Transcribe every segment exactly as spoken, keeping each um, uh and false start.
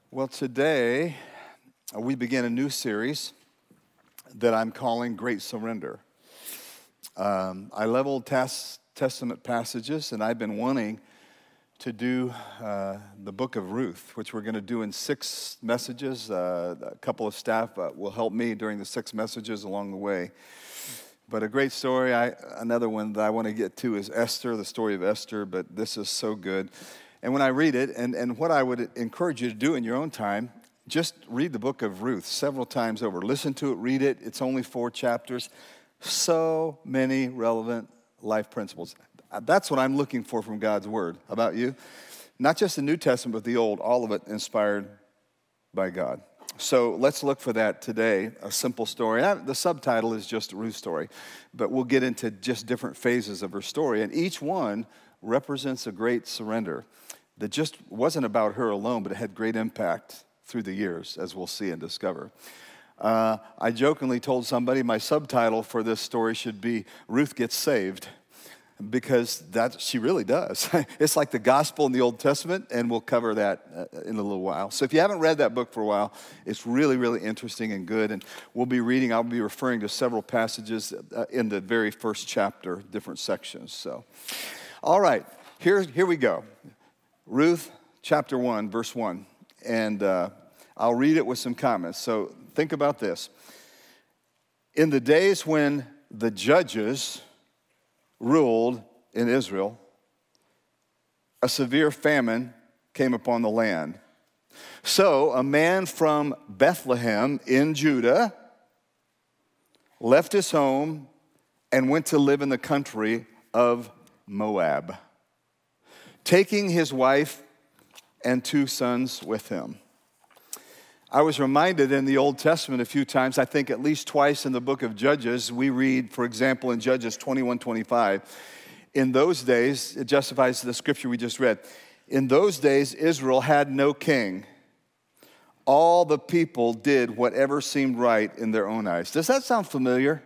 Well, today uh, we begin a new series that I'm calling Great Surrender. Um, I love Old Tas- Testament passages, and I've been wanting to do uh, the book of Ruth, which we're going to do in six messages. Uh, a couple of staff uh, will help me during the six messages along the way. But a great story, I, another one that I want to get to is Esther, the story of Esther, but this is so good. And when I read it, and, and what I would encourage you to do in your own time, just read the book of Ruth several times over. Listen to it, read it. It's only four chapters. So many relevant life principles. That's what I'm looking for from God's Word. How about you? Not just the New Testament, but the Old, all of it inspired by God. So let's look for that today, a simple story. The subtitle is just Ruth's story, but we'll get into just different phases of her story, and each one represents a great surrender that just wasn't about her alone, but it had great impact through the years, as we'll see and discover. Uh, I jokingly told somebody my subtitle for this story should be Ruth Gets Saved, because that she really does. It's like the gospel in the Old Testament, and we'll cover that uh, in a little while. So if you haven't read that book for a while, it's really, really interesting and good. And we'll be reading, I'll be referring to several passages uh, in the very first chapter, different sections. So, all right, here, here we go. Ruth chapter one, verse one. And uh, I'll read it with some comments. So think about this. In the days when the judges ruled in Israel, a severe famine came upon the land. So a man from Bethlehem in Judah left his home and went to live in the country of Moab, taking his wife and two sons with him. I was reminded in the Old Testament a few times, I think at least twice in the book of Judges, we read, for example, in Judges twenty-one twenty-five, in those days, it justifies the scripture we just read, in those days Israel had no king. All the people did whatever seemed right in their own eyes. Does that sound familiar?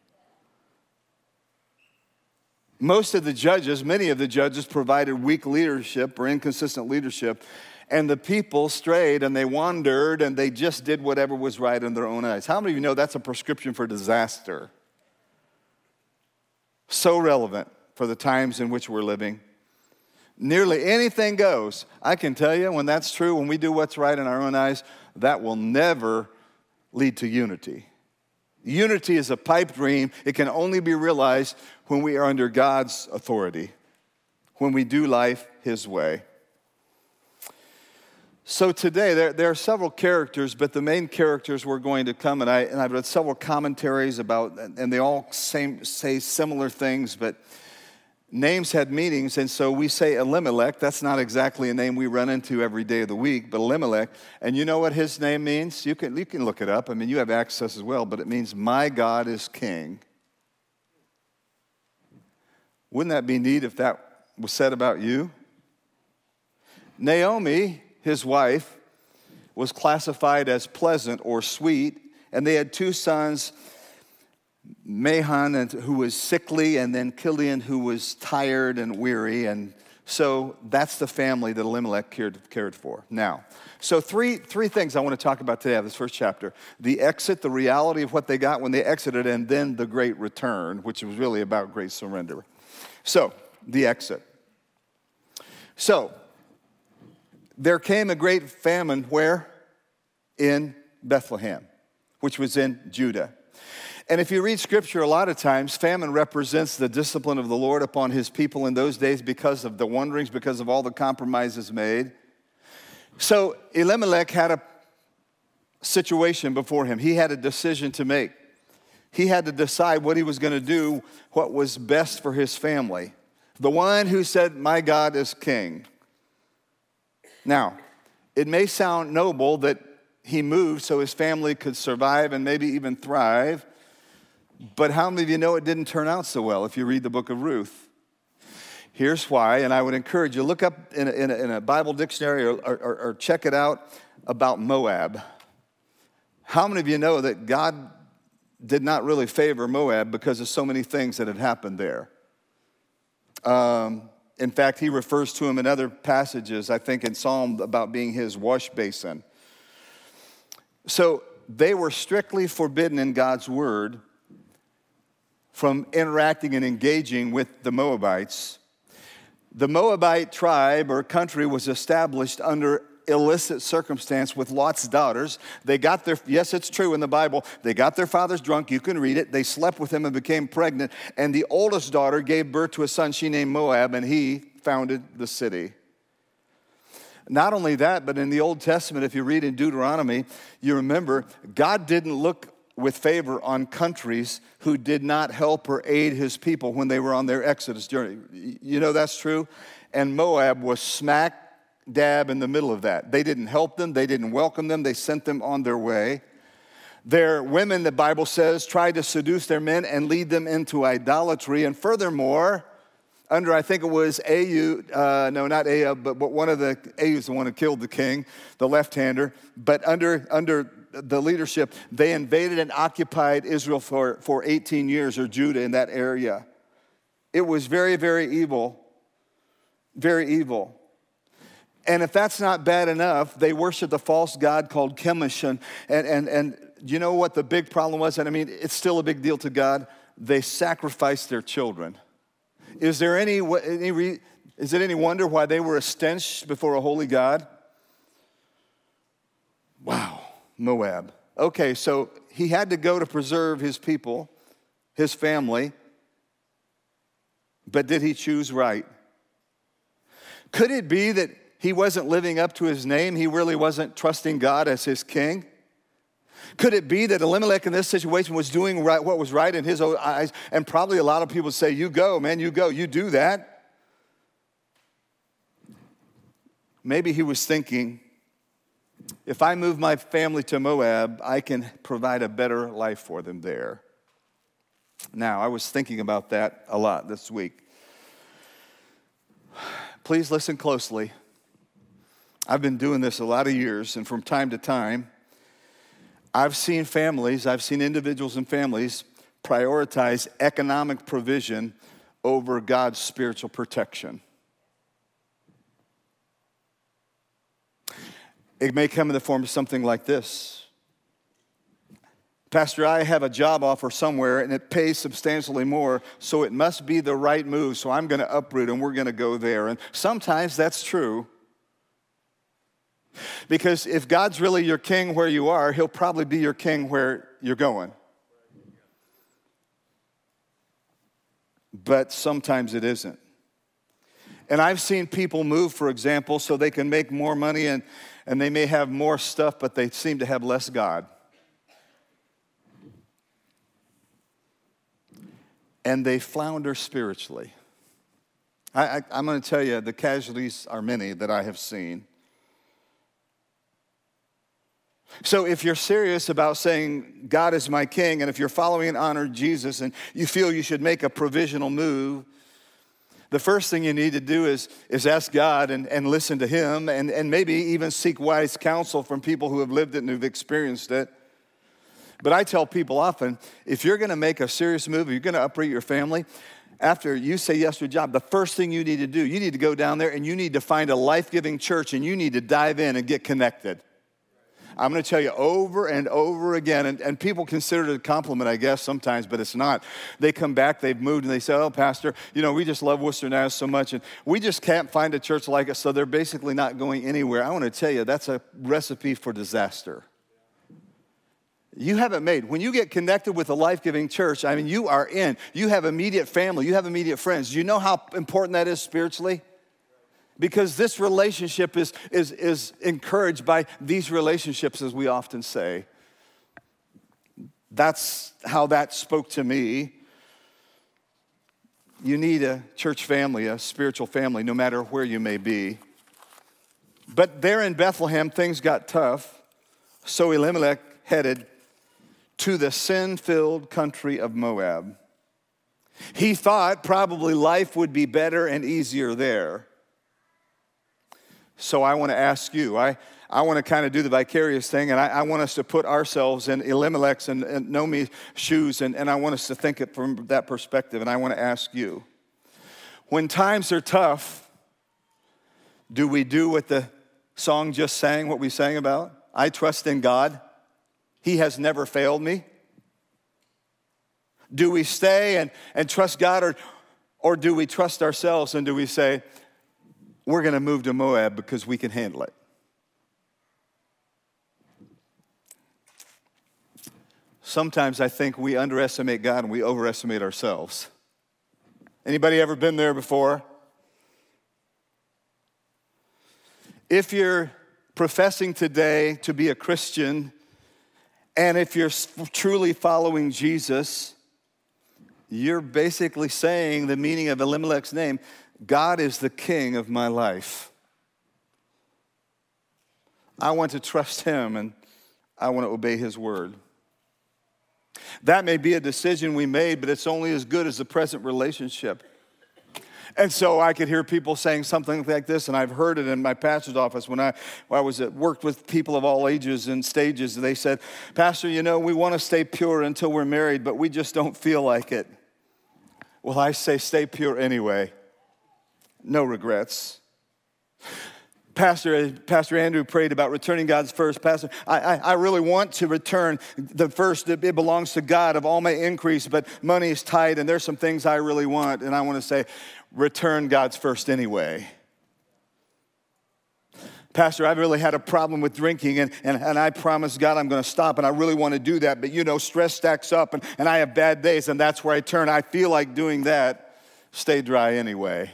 Most of the judges, many of the judges provided weak leadership or inconsistent leadership, and the people strayed and they wandered and they just did whatever was right in their own eyes. How many of you know that's a prescription for disaster? So relevant for the times in which we're living. Nearly anything goes. I can tell you when that's true, when we do what's right in our own eyes, that will never lead to unity. Unity is a pipe dream. It can only be realized when we are under God's authority, when we do life His way. So today, there, there are several characters, but the main characters we're going to come, and, I, and I've read several commentaries about, and they all same, say similar things, but names had meanings, and so we say Elimelech. That's not exactly a name we run into every day of the week, but Elimelech. And you know what his name means? You can, you can look it up. I mean, you have access as well, but it means, my God is king. Wouldn't that be neat if that was said about you? Naomi, his wife, was classified as pleasant or sweet, and they had two sons, Mahlon, who was sickly, and then Kilion, who was tired and weary. And so that's the family that Elimelech cared, cared for. Now, so three, three things I want to talk about today out of this first chapter. The exit, the reality of what they got when they exited, and then the great return, which was really about great surrender. So, the exit. So, there came a great famine where? In Bethlehem, which was in Judah. And if you read Scripture, a lot of times, famine represents the discipline of the Lord upon His people in those days because of the wanderings, because of all the compromises made. So Elimelech had a situation before him. He had a decision to make. He had to decide what he was going to do, what was best for his family. The one who said, my God is king. Now, it may sound noble that he moved so his family could survive and maybe even thrive. But how many of you know it didn't turn out so well if you read the book of Ruth? Here's why, and I would encourage you, look up in a, in a, in a Bible dictionary or, or, or check it out about Moab. How many of you know that God did not really favor Moab because of so many things that had happened there? Um, In fact, he refers to him in other passages, I think in Psalm, about being his wash basin. So they were strictly forbidden in God's word from interacting and engaging with the Moabites. The Moabite tribe or country was established under illicit circumstance with Lot's daughters. They got their, yes, it's true in the Bible, they got their fathers drunk, you can read it. They slept with him and became pregnant, and the oldest daughter gave birth to a son she named Moab, and he founded the city. Not only that, but in the Old Testament, if you read in Deuteronomy, you remember God didn't look with favor on countries who did not help or aid his people when they were on their Exodus journey. You know that's true? And Moab was smack dab in the middle of that. They didn't help them. They didn't welcome them. They sent them on their way. Their women, the Bible says, tried to seduce their men and lead them into idolatry. And furthermore, under, I think it was Ehud, uh, no, not Ahab, but, but one of the, Ehud's the one who killed the king, the left-hander. But under, under the leadership, they invaded and occupied Israel for, for eighteen years, or Judah in that area. It was very, very evil, very evil. And if that's not bad enough, they worshiped a false god called Chemosh. And, and, and, and you know what the big problem was? And I mean, it's still a big deal to God. They sacrificed their children. Is there any, any is it any wonder why they were a stench before a holy God? Wow, Moab. Okay, so he had to go to preserve his people, his family, but did he choose right? Could it be that he wasn't living up to his name? He really wasn't trusting God as his king? Could it be that Elimelech in this situation was doing right, what was right in his own eyes? And probably a lot of people say, you go, man, you go, you do that. Maybe he was thinking, if I move my family to Moab, I can provide a better life for them there. Now, I was thinking about that a lot this week. Please listen closely. I've been doing this a lot of years, and from time to time, I've seen families, I've seen individuals and families prioritize economic provision over God's spiritual protection. It may come in the form of something like this. Pastor, I have a job offer somewhere and it pays substantially more, so it must be the right move, so I'm going to uproot and we're going to go there. And sometimes that's true. Because if God's really your king where you are, he'll probably be your king where you're going. But sometimes it isn't. And I've seen people move, for example, so they can make more money and, and they may have more stuff, but they seem to have less God. And they flounder spiritually. I, I, I'm going to tell you, the casualties are many that I have seen. So if you're serious about saying, God is my king, and if you're following and honoring Jesus and you feel you should make a provisional move, the first thing you need to do is, is ask God and, and listen to him and, and maybe even seek wise counsel from people who have lived it and who've experienced it. But I tell people often, if you're going to make a serious move, if you're going to uproot your family, after you say yes to a job, the first thing you need to do, you need to go down there and you need to find a life-giving church and you need to dive in and get connected. I'm going to tell you over and over again, and, and people consider it a compliment, I guess, sometimes, but it's not. They come back, they've moved, and they say, oh, Pastor, you know, we just love Worcester Mass so much, and we just can't find a church like us, so they're basically not going anywhere. I want to tell you, that's a recipe for disaster. You haven't made. When you get connected with a life-giving church, I mean, you are in. You have immediate family. You have immediate friends. Do you know how important that is spiritually? Because this relationship is, is, is encouraged by these relationships, as we often say. That's how that spoke to me. You need a church family, a spiritual family, no matter where you may be. But there in Bethlehem, things got tough. So Elimelech headed to the sin-filled country of Moab. He thought probably life would be better and easier there. So I want to ask you, I, I want to kind of do the vicarious thing, and I, I want us to put ourselves in Elimelech's and, and Naomi's shoes, and, and I want us to think it from that perspective, and I want to ask you, when times are tough, do we do what the song just sang, what we sang about? I trust in God, He has never failed me? Do we stay and, and trust God, or, or do we trust ourselves and do we say, we're going to move to Moab because we can handle it? Sometimes I think we underestimate God and we overestimate ourselves. Anybody ever been there before? If you're professing today to be a Christian, and if you're truly following Jesus, you're basically saying the meaning of Elimelech's name, God is the king of my life. I want to trust him and I want to obey his word. That may be a decision we made, but it's only as good as the present relationship. And so I could hear people saying something like this, and I've heard it in my pastor's office when I, when I was at, worked with people of all ages and stages. They said, Pastor, you know, we want to stay pure until we're married, but we just don't feel like it. Well, I say stay pure anyway. No regrets. Pastor, Pastor Andrew prayed about returning God's first. Pastor, I, I, I really want to return the first. It belongs to God of all my increase, but money is tight, and there's some things I really want, and I want to say, return God's first anyway. Pastor, I've really had a problem with drinking, and, and, and I promised God I'm going to stop, and I really want to do that, but you know, stress stacks up, and, and I have bad days, and that's where I turn. I feel like doing that. Stay dry anyway.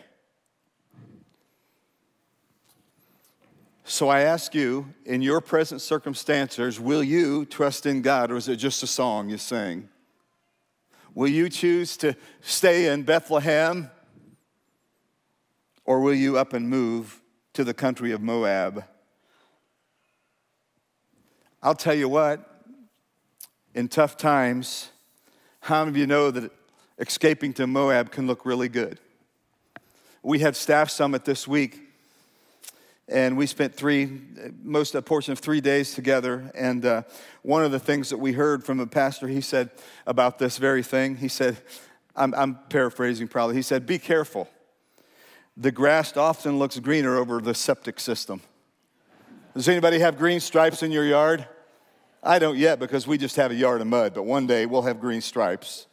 So I ask you, in your present circumstances, will you trust in God, or is it just a song you sing? Will you choose to stay in Bethlehem, or will you up and move to the country of Moab? I'll tell you what, in tough times, how many of you know that escaping to Moab can look really good? We had staff summit this week, and we spent three, most a portion of three days together. And uh, one of the things that we heard from a pastor, he said about this very thing, he said, I'm, I'm paraphrasing probably, he said, be careful. The grass often looks greener over the septic system. Does anybody have green stripes in your yard? I don't yet because we just have a yard of mud, but one day we'll have green stripes.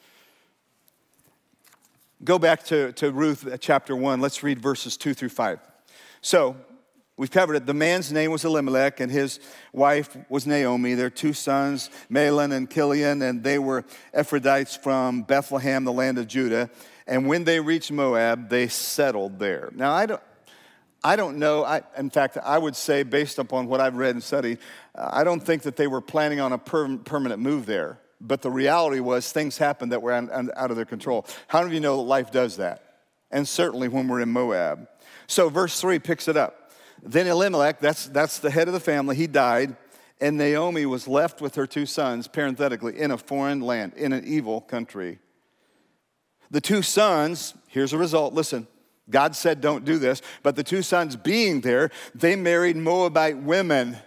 Go back to, to Ruth chapter one. Let's read verses two through five. So, we've covered it. The man's name was Elimelech, and his wife was Naomi. Their two sons, Mahlon and Chilion, and they were Ephraites from Bethlehem, the land of Judah. And when they reached Moab, they settled there. Now, I don't, I don't know. I, in fact, I would say, based upon what I've read and studied, I don't think that they were planning on a per, permanent move there. But the reality was things happened that were out of their control. How many of you know that life does that? And certainly when we're in Moab. So verse three picks it up. Then Elimelech, that's, that's the head of the family, he died, and Naomi was left with her two sons, parenthetically, in a foreign land, in an evil country. The two sons, here's the result, listen, God said don't do this, but the two sons being there, they married Moabite women.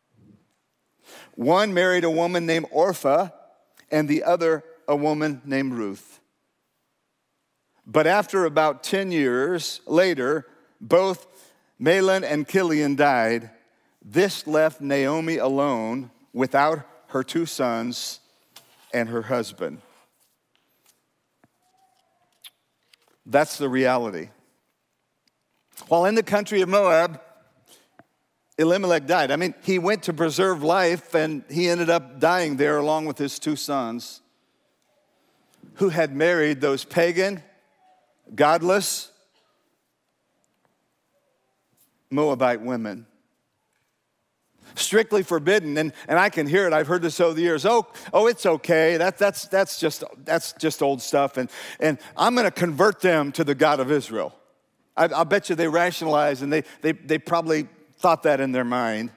One married a woman named Orpah, and the other a woman named Ruth. But after about ten years later, both Mahlon and Chilion died. This left Naomi alone without her two sons and her husband. That's the reality. While in the country of Moab, Elimelech died. I mean, he went to preserve life, and he ended up dying there along with his two sons, who had married those pagan, godless Moabite women. Strictly forbidden, and, and I can hear it. I've heard this over the years. Oh, oh, it's okay. That, that's, that's, just, that's just old stuff, and, and I'm going to convert them to the God of Israel. I, I'll bet you they rationalized, and they, they, they probably thought that in their mind.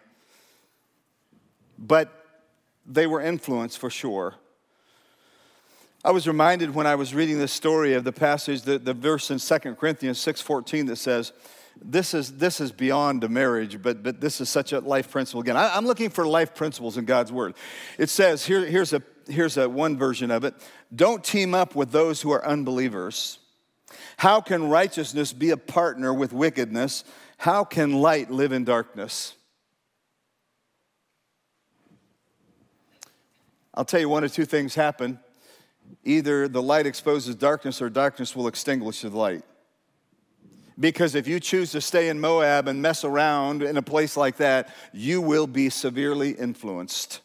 But they were influenced for sure. I was reminded when I was reading this story of the passage, the, the verse in Second Corinthians six fourteen that says, This is this is beyond a marriage, but but this is such a life principle. Again, I, I'm looking for life principles in God's word. It says, here, here's a here's a one version of it. Don't team up with those who are unbelievers. How can righteousness be a partner with wickedness? How can light live in darkness? I'll tell you one of two things happen. Either the light exposes darkness or darkness will extinguish the light. Because if you choose to stay in Moab and mess around in a place like that, you will be severely influenced.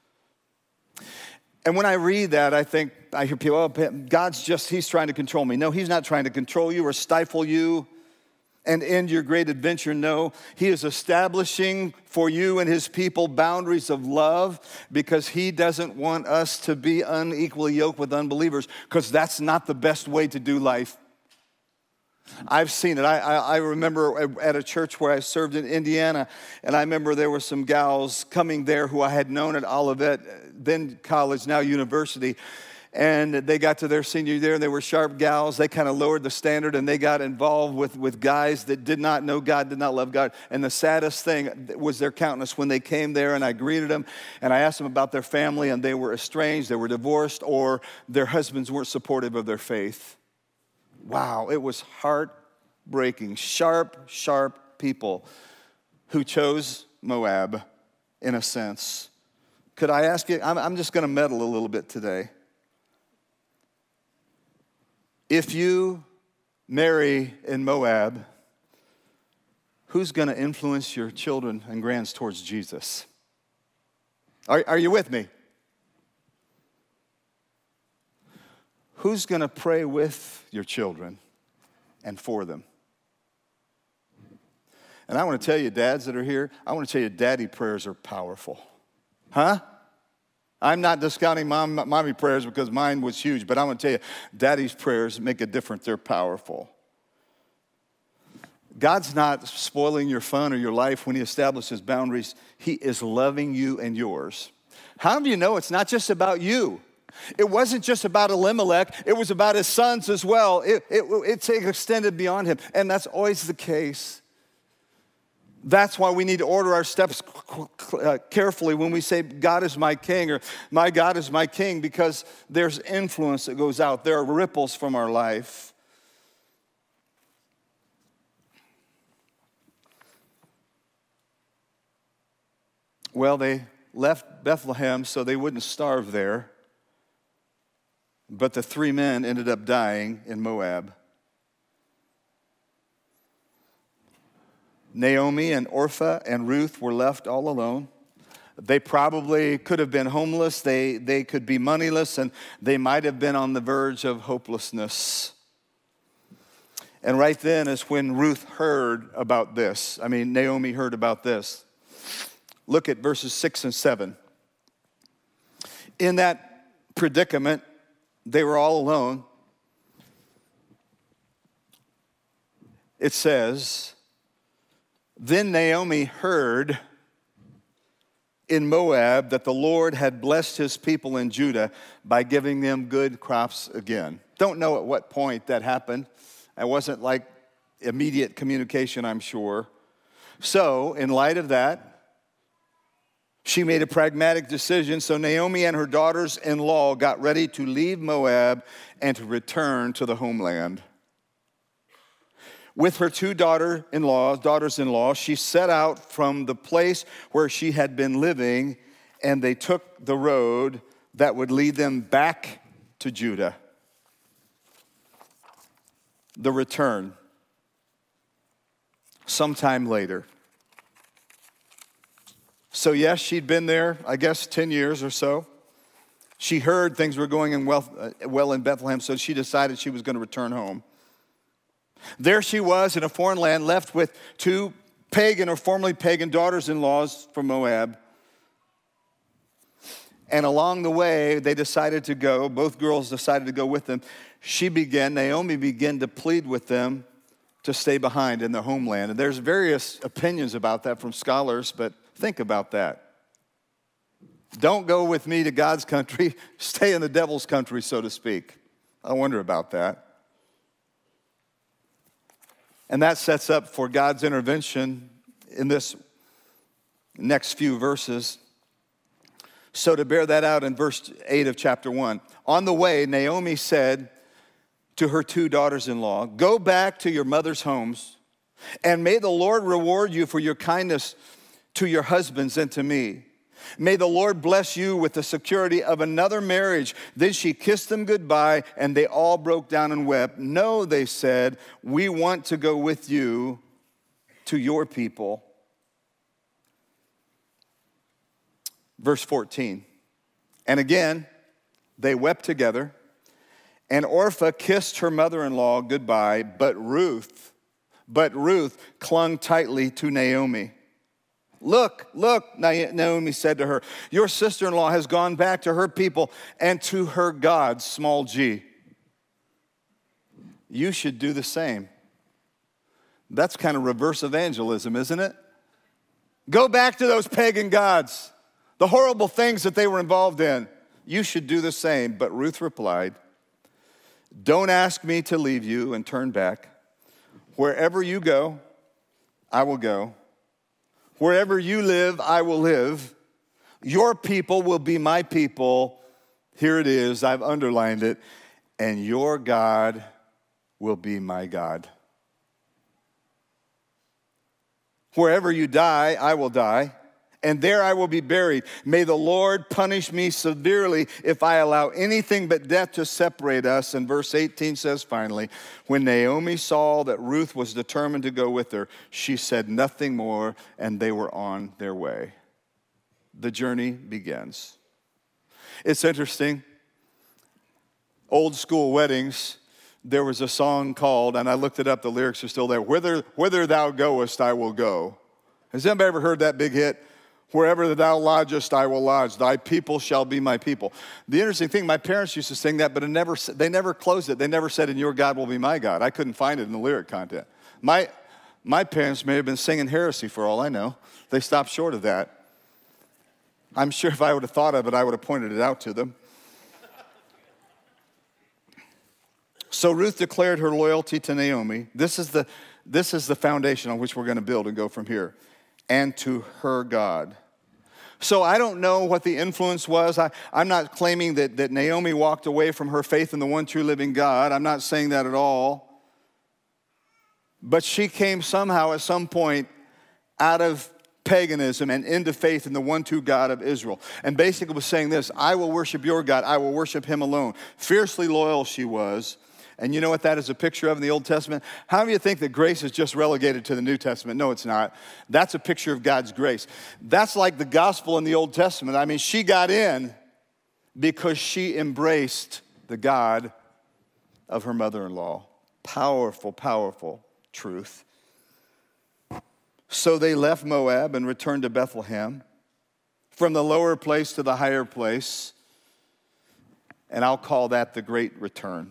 And when I read that, I think, I hear people, oh, God's just, he's trying to control me. No, he's not trying to control you or stifle you and end your great adventure. No, he is establishing for you and his people boundaries of love because he doesn't want us to be unequally yoked with unbelievers, because that's not the best way to do life. I've seen it. I, I, I remember at a church where I served in Indiana, and I remember there were some gals coming there who I had known at Olivet, then college, now university, and they got to their senior year, and they were sharp gals. They kind of lowered the standard, and they got involved with, with guys that did not know God, did not love God. And the saddest thing was their countenance when they came there, and I greeted them, and I asked them about their family, and they were estranged, they were divorced, or their husbands weren't supportive of their faith. Wow, it was heartbreaking. Sharp, sharp people who chose Moab, in a sense. Could I ask you, I'm, I'm just going to meddle a little bit today. If you marry in Moab, who's going to influence your children and grands towards Jesus? Are, are you with me? Who's going to pray with your children and for them? And I want to tell you, dads that are here, I want to tell you, daddy prayers are powerful. Huh? I'm not discounting mom, mommy prayers because mine was huge, but I want to tell you, daddy's prayers make a difference. They're powerful. God's not spoiling your fun or your life when he establishes boundaries. He is loving you and yours. How do you know it's not just about you? It wasn't just about Elimelech. It was about his sons as well. It, it, it's extended beyond him, and that's always the case. That's why we need to order our steps carefully when we say, God is my king, or my God is my king, because there's influence that goes out. There are ripples from our life. Well, they left Bethlehem so they wouldn't starve there. But the three men ended up dying in Moab. Naomi and Orpah and Ruth were left all alone. They probably could have been homeless. They, they could be moneyless, and they might have been on the verge of hopelessness. And right then is when Ruth heard about this. I mean, Naomi heard about this. Look at verses six and seven. In that predicament, they were all alone. It says, then Naomi heard in Moab that the Lord had blessed his people in Judah by giving them good crops again. Don't know at what point that happened. It wasn't like immediate communication, I'm sure. So, in light of that, she made a pragmatic decision. So Naomi and her daughters-in-law got ready to leave Moab and to return to the homeland. With her two daughter-in-laws, daughters-in-law, she set out from the place where she had been living, and they took the road that would lead them back to Judah. The return, sometime later. So yes, she'd been there, I guess, ten years or so. She heard things were going in well, uh, well in Bethlehem, so she decided she was going to return home. There she was in a foreign land, left with two pagan or formerly pagan daughters-in-laws from Moab. And along the way, they decided to go. Both girls decided to go with them. She began, Naomi began to plead with them to stay behind in their homeland. And there's various opinions about that from scholars, but think about that. Don't go with me to God's country. Stay in the devil's country, so to speak. I wonder about that. And that sets up for God's intervention in this next few verses. So to bear that out in verse eight of chapter one. On the way, Naomi said to her two daughters-in-law, go back to your mother's homes, and may the Lord reward you for your kindness to your husbands and to me. May the Lord bless you with the security of another marriage. Then she kissed them goodbye, and they all broke down and wept. No, they said, we want to go with you to your people. Verse fourteen. And again, they wept together, and Orpah kissed her mother-in-law goodbye, but Ruth, but Ruth clung tightly to Naomi. Look, look, Naomi said to her, your sister-in-law has gone back to her people and to her God, small g. You should do the same. That's kind of reverse evangelism, isn't it? Go back to those pagan gods, the horrible things that they were involved in. You should do the same. But Ruth replied, don't ask me to leave you and turn back. Wherever you go, I will go. Wherever you live, I will live. Your people will be my people. Here it is, I've underlined it. And your God will be my God. Wherever you die, I will die, and there I will be buried. May the Lord punish me severely if I allow anything but death to separate us. And verse eighteen says finally, when Naomi saw that Ruth was determined to go with her, she said nothing more, and they were on their way. The journey begins. It's interesting. Old school weddings, there was a song called, and I looked it up, the lyrics are still there, Whither, whither thou goest, I will go. Has anybody ever heard that big hit? Wherever thou lodgest, I will lodge. Thy people shall be my people. The interesting thing, my parents used to sing that, but it never, they never closed it. They never said, and your God will be my God. I couldn't find it in the lyric content. My, my parents may have been singing heresy for all I know. They stopped short of that. I'm sure if I would have thought of it, I would have pointed it out to them. So Ruth declared her loyalty to Naomi. This is the, this is the foundation on which we're going to build and go from here. And to her God. So I don't know what the influence was. I, I'm not claiming that, that Naomi walked away from her faith in the one true living God. I'm not saying that at all. But she came somehow at some point out of paganism and into faith in the one true God of Israel. And basically was saying this, I will worship your God. I will worship him alone. Fiercely loyal she was. And you know what that is a picture of in the Old Testament? How do you think that grace is just relegated to the New Testament? No, it's not. That's a picture of God's grace. That's like the gospel in the Old Testament. I mean, she got in because she embraced the God of her mother-in-law. Powerful, powerful truth. So they left Moab and returned to Bethlehem, from the lower place to the higher place. And I'll call that the great return.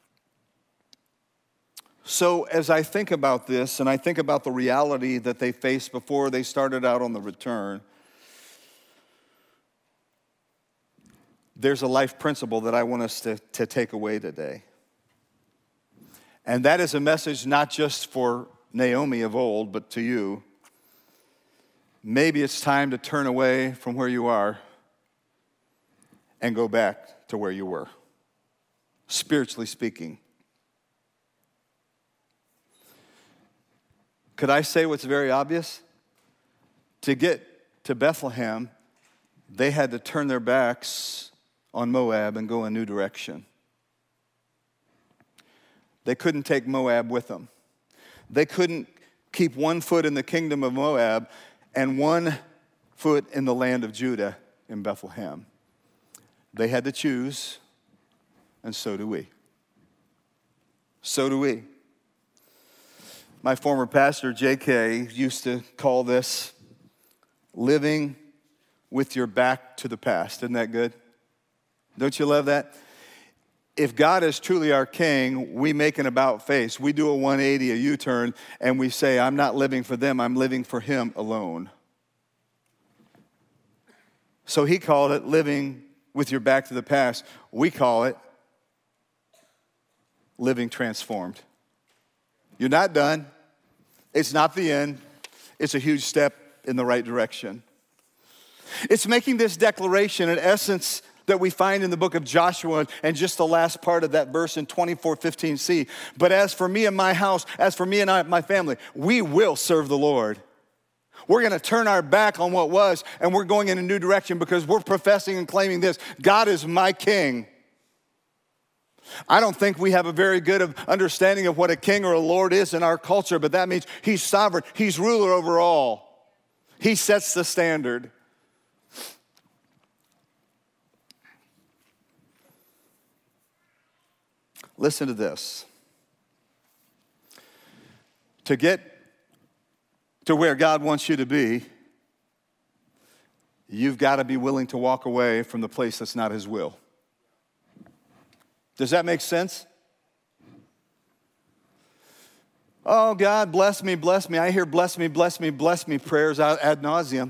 So as I think about this, and I think about the reality that they faced before they started out on the return, there's a life principle that I want us to, to take away today. And that is a message not just for Naomi of old, but to you. Maybe it's time to turn away from where you are and go back to where you were, spiritually speaking. Could I say what's very obvious? To get to Bethlehem, they had to turn their backs on Moab and go a new direction. They couldn't take Moab with them. They couldn't keep one foot in the kingdom of Moab and one foot in the land of Judah in Bethlehem. They had to choose, and so do we. So do we. My former pastor, J K, used to call this living with your back to the past. Isn't that good? Don't you love that? If God is truly our king, we make an about face. We do a one eighty, a U-turn, and we say, I'm not living for them, I'm living for him alone. So he called it living with your back to the past. We call it living transformed. You're not done. It's not the end. It's a huge step in the right direction. It's making this declaration, in essence, that we find in the book of Joshua and just the last part of that verse in twenty-four fifteen c. But as for me and my house, as for me and I, my family, we will serve the Lord. We're going to turn our back on what was, and we're going in a new direction because we're professing and claiming this. God is my king. I don't think we have a very good understanding of what a king or a lord is in our culture, but that means he's sovereign. He's ruler over all. He sets the standard. Listen to this. To get to where God wants you to be, you've got to be willing to walk away from the place that's not his will. Does that make sense? Oh, God, bless me, bless me. I hear bless me, bless me, bless me prayers ad nauseum.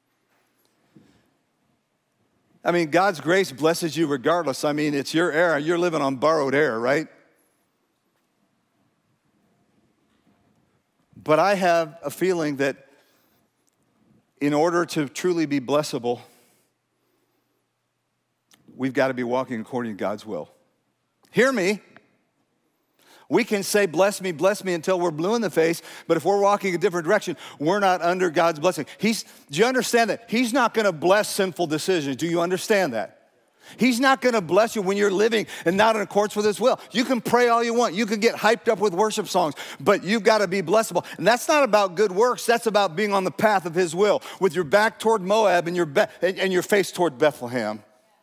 I mean, God's grace blesses you regardless. I mean, it's your air. You're living on borrowed air, right? But I have a feeling that in order to truly be blessable, we've got to be walking according to God's will. Hear me. We can say, bless me, bless me until we're blue in the face, but if we're walking a different direction, we're not under God's blessing. He's, do you understand that? He's not going to bless sinful decisions. Do you understand that? He's not going to bless you when you're living and not in accordance with his will. You can pray all you want. You can get hyped up with worship songs, but you've got to be blessable. And that's not about good works. That's about being on the path of his will with your back toward Moab and your, be- and your face toward Bethlehem.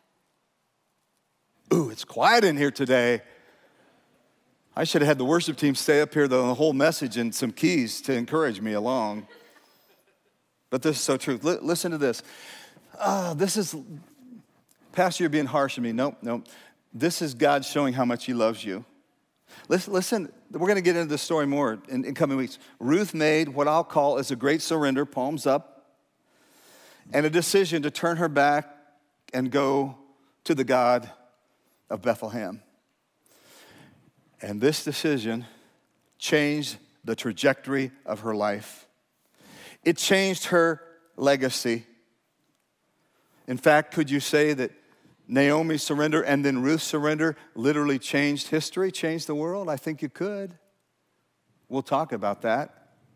Ooh, it's quiet in here today. I should have had the worship team stay up here the whole message and some keys to encourage me along. But this is so true. L- listen to this. Uh, this is, Pastor, you're being harsh on me. Nope, nope. This is God showing how much he loves you. Listen, listen we're going to get into this story more in, in coming weeks. Ruth made what I'll call as a great surrender, palms up, and a decision to turn her back and go to the God of Bethlehem. And this decision changed the trajectory of her life. It changed her legacy. In fact, could you say that Naomi's surrender and then Ruth's surrender literally changed history, changed the world? I think you could. We'll talk about that.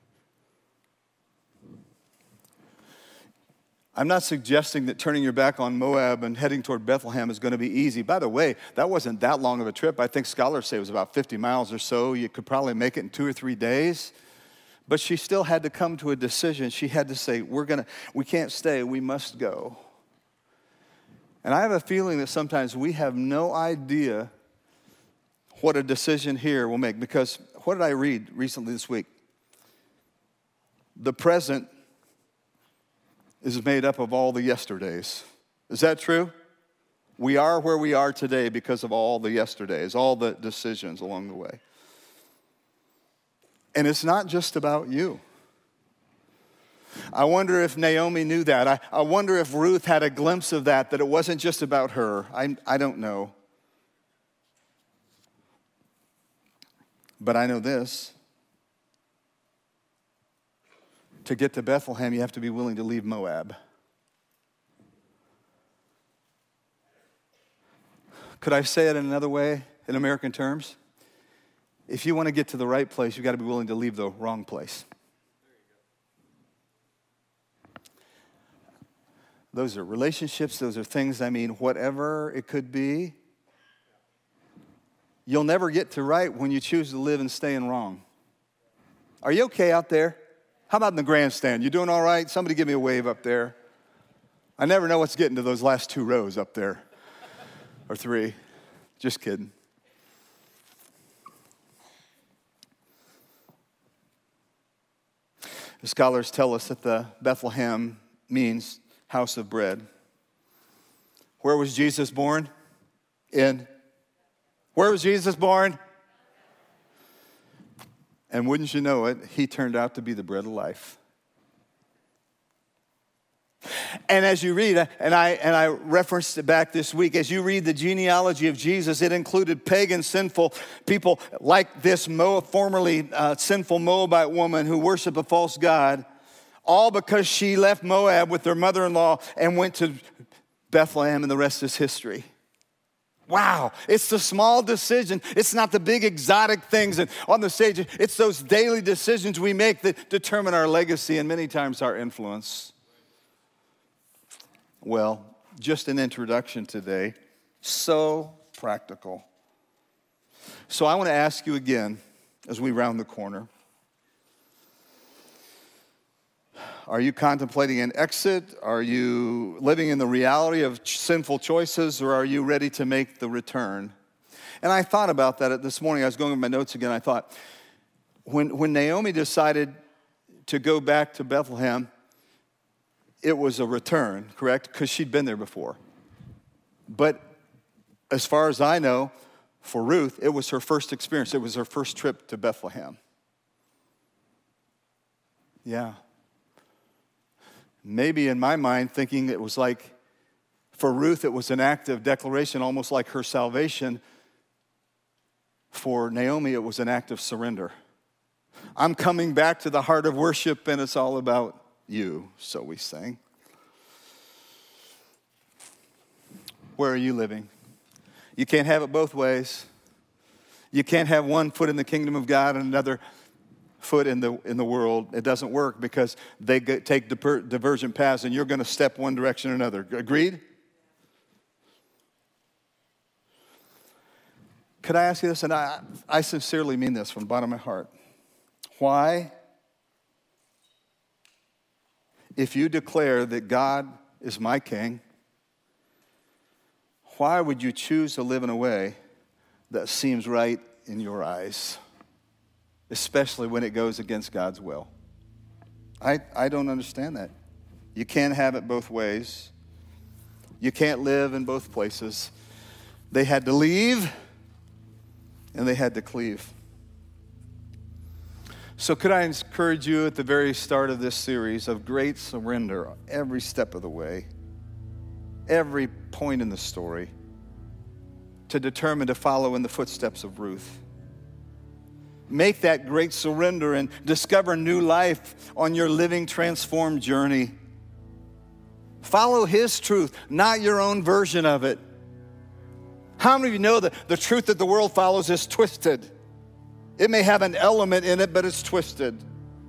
I'm not suggesting that turning your back on Moab and heading toward Bethlehem is going to be easy. By the way, that wasn't that long of a trip. I think scholars say it was about fifty miles or so. You could probably make it in two or three days. But she still had to come to a decision. She had to say, we're going to, we can't stay, we must go. And I have a feeling that sometimes we have no idea what a decision here will make. Because what did I read recently this week? The present is made up of all the yesterdays. Is that true? We are where we are today because of all the yesterdays, all the decisions along the way. And it's not just about you. I wonder if Naomi knew that. I, I wonder if Ruth had a glimpse of that, that it wasn't just about her. I, I don't know. But I know this. To get to Bethlehem, you have to be willing to leave Moab. Could I say it in another way, in American terms? If you want to get to the right place, you've got to be willing to leave the wrong place. Those are relationships, those are things, I mean, whatever it could be. You'll never get to right when you choose to live and stay in wrong. Are you okay out there? How about in the grandstand? You doing all right? Somebody give me a wave up there. I never know what's getting to those last two rows up there. Or three. Just kidding. The scholars tell us that the Bethlehem means house of bread. Where was Jesus born? In. Where was Jesus born? And wouldn't you know it, he turned out to be the bread of life. And as you read, and I and I referenced it back this week, as you read the genealogy of Jesus, it included pagan, sinful people like this Mo, formerly uh, sinful Moabite woman who worshiped a false god, all because she left Moab with her mother-in-law and went to Bethlehem, and the rest is history. Wow, it's the small decision. It's not the big exotic things and on the stage. It's those daily decisions we make that determine our legacy and many times our influence. Well, just an introduction today. So practical. So I want to ask you again as we round the corner. Are you contemplating an exit? Are you living in the reality of sinful choices, or are you ready to make the return? And I thought about that this morning. I was going over my notes again. I thought, when, when Naomi decided to go back to Bethlehem, it was a return, correct? Because she'd been there before. But as far as I know, for Ruth, it was her first experience. It was her first trip to Bethlehem. Yeah. Maybe in my mind, thinking it was like, for Ruth, it was an act of declaration, almost like her salvation. For Naomi, it was an act of surrender. I'm coming back to the heart of worship, and it's all about you, so we sing. Where are you living? You can't have it both ways. You can't have one foot in the kingdom of God and another foot in the in the world. It doesn't work because they get, take diver, divergent paths, and you're going to step one direction or another. Agreed? Could I ask you this? And I, I sincerely mean this from the bottom of my heart. Why, if you declare that God is my king, why would you choose to live in a way that seems right in your eyes? Especially when it goes against God's will. I, I don't understand that. You can't have it both ways. You can't live in both places. They had to leave, and they had to cleave. So could I encourage you at the very start of this series of great surrender every step of the way, every point in the story, to determine to follow in the footsteps of Ruth. Make that great surrender and discover new life on your living, transformed journey. Follow His truth, not your own version of it. How many of you know that the truth that the world follows is twisted? It may have an element in it, but it's twisted.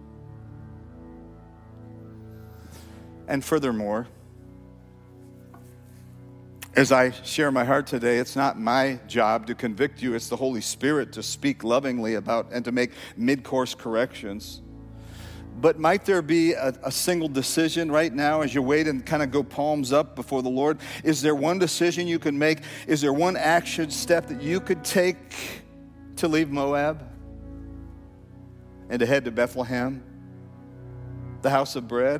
And furthermore, as I share my heart today, it's not my job to convict you. It's the Holy Spirit to speak lovingly about and to make mid-course corrections. But might there be a, a single decision right now as you wait and kind of go palms up before the Lord? Is there one decision you can make? Is there one action step that you could take to leave Moab and to head to Bethlehem, the house of bread?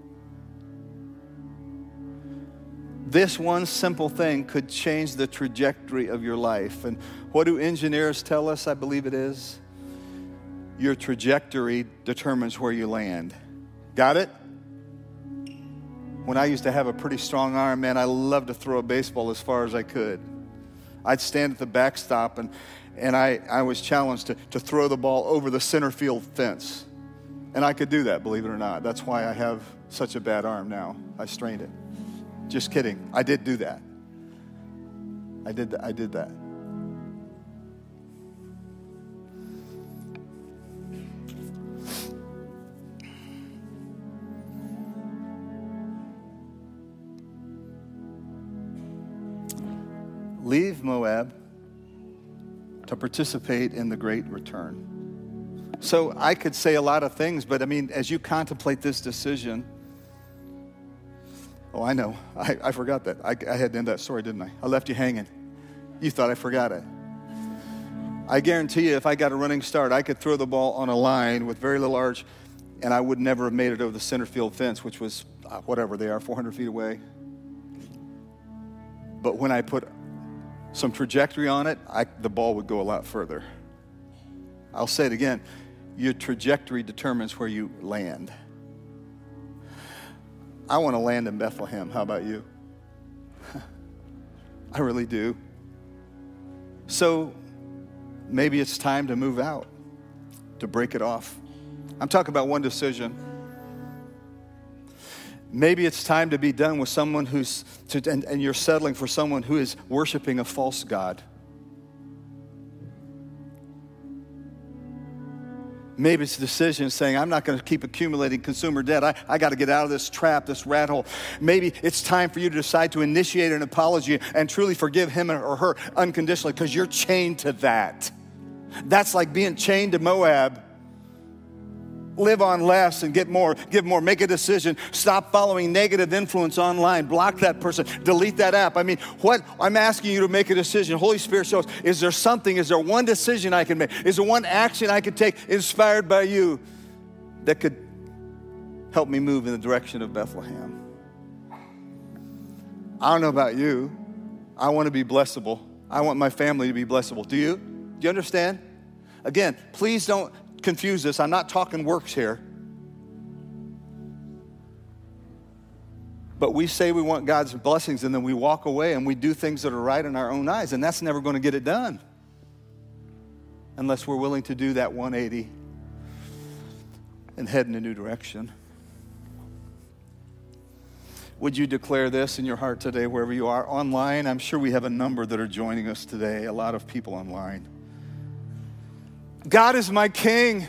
This one simple thing could change the trajectory of your life. And what do engineers tell us? I believe it is. Your trajectory determines where you land. Got it? When I used to have a pretty strong arm, man, I loved to throw a baseball as far as I could. I'd stand at the backstop, and, and I, I was challenged to, to throw the ball over the center field fence. And I could do that, believe it or not. That's why I have such a bad arm now. I strained it. Just kidding. I did do that. I did that. I did that. Leave Moab to participate in the great return. So I could say a lot of things, but I mean, as you contemplate this decision, oh, I know. I, I forgot that. I, I had to end that story, didn't I? I left you hanging. You thought I forgot it. I guarantee you, if I got a running start, I could throw the ball on a line with very little arch, and I would never have made it over the center field fence, which was, uh, whatever they are, four hundred feet away. But when I put some trajectory on it, I, the ball would go a lot further. I'll say it again. Your trajectory determines where you land. I want to land in Bethlehem. How about you? I really do. So maybe it's time to move out, to break it off. I'm talking about one decision. Maybe it's time to be done with someone who's, to, and, and you're settling for someone who is worshiping a false god. Maybe it's a decision saying, I'm not going to keep accumulating consumer debt. I, I got to get out of this trap, this rat hole. Maybe it's time for you to decide to initiate an apology and truly forgive him or her unconditionally because you're chained to that. That's like being chained to Moab. Live on less and get more, give more, make a decision. Stop following negative influence online. Block that person, delete that app. I mean, what I'm asking you to make a decision. Holy Spirit shows, is there something, is there one decision I can make? Is there one action I could take inspired by you that could help me move in the direction of Bethlehem? I don't know about you. I want to be blessable. I want my family to be blessable. Do you? Do you understand? Again, please don't confuse this. I'm not talking works here. But we say we want God's blessings and then we walk away and we do things that are right in our own eyes, and that's never going to get it done unless we're willing to do that one eighty and head in a new direction. Would you declare this in your heart today wherever you are? Online, I'm sure we have a number that are joining us today, a lot of people online. God is my King.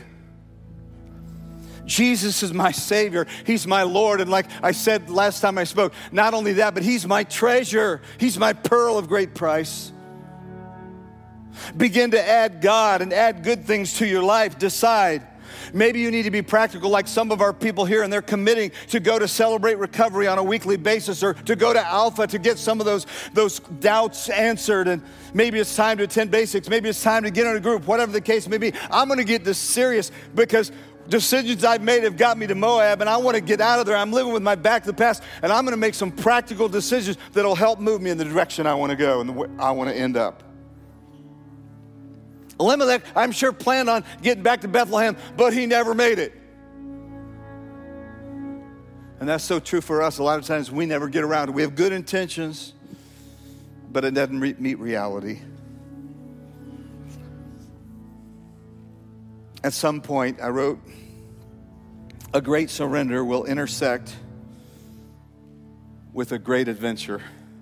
Jesus is my Savior. He's my Lord. And like I said last time I spoke, not only that, but He's my treasure. He's my pearl of great price. Begin to add God and add good things to your life. Decide. Maybe you need to be practical like some of our people here, and they're committing to go to Celebrate Recovery on a weekly basis, or to go to Alpha to get some of those, those doubts answered. And maybe it's time to attend basics. Maybe it's time to get in a group, whatever the case may be. I'm going to get this serious because decisions I've made have got me to Moab, and I want to get out of there. I'm living with my back to the past, and I'm going to make some practical decisions that'll help move me in the direction I want to go and the way I want to end up. Elimelech, I'm sure, planned on getting back to Bethlehem, but he never made it. And that's so true for us. A lot of times we never get around it. We have good intentions, but it doesn't re- meet reality. At some point, I wrote, a great surrender will intersect with a great adventure.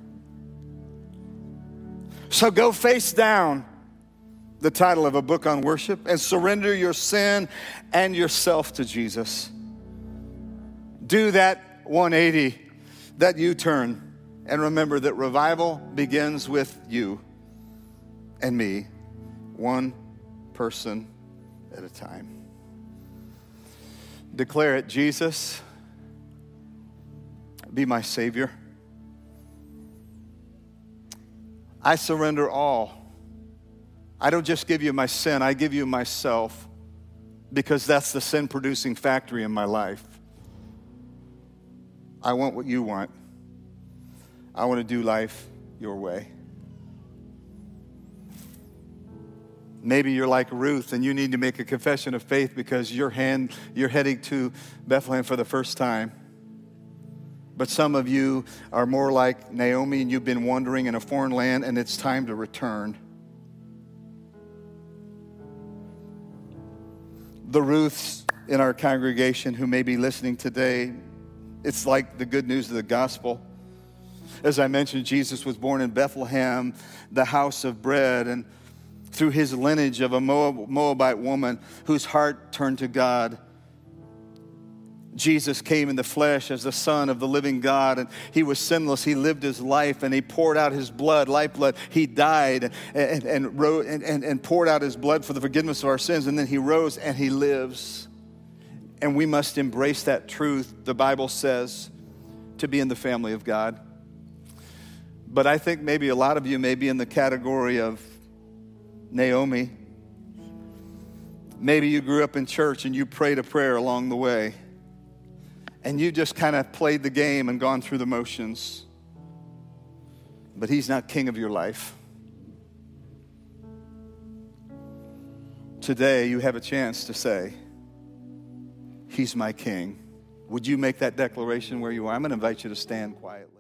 So go face down, the title of a book on worship, and surrender your sin and yourself to Jesus. Do that one eighty, that U-turn, and remember that revival begins with you and me, one person at a time. Declare it. Jesus, be my Savior. I surrender all. I don't just give you my sin, I give you myself, because that's the sin-producing factory in my life. I want what you want. I want to do life your way. Maybe you're like Ruth and you need to make a confession of faith because you're, hand, you're heading to Bethlehem for the first time. But some of you are more like Naomi and you've been wandering in a foreign land and it's time to return. The Ruths in our congregation who may be listening today, it's like the good news of the gospel. As I mentioned, Jesus was born in Bethlehem, the house of bread, and through his lineage of a Moab, Moabite woman whose heart turned to God, Jesus came in the flesh as the Son of the living God, and he was sinless. He lived his life, and he poured out his blood, lifeblood. He died and, and, and, wrote, and, and, and poured out his blood for the forgiveness of our sins, and then he rose and he lives. And we must embrace that truth, the Bible says, to be in the family of God. But I think maybe a lot of you may be in the category of Naomi. Maybe you grew up in church and you prayed a prayer along the way. And you just kind of played the game and gone through the motions. But he's not king of your life. Today, you have a chance to say, he's my king. Would you make that declaration where you are? I'm going to invite you to stand quietly.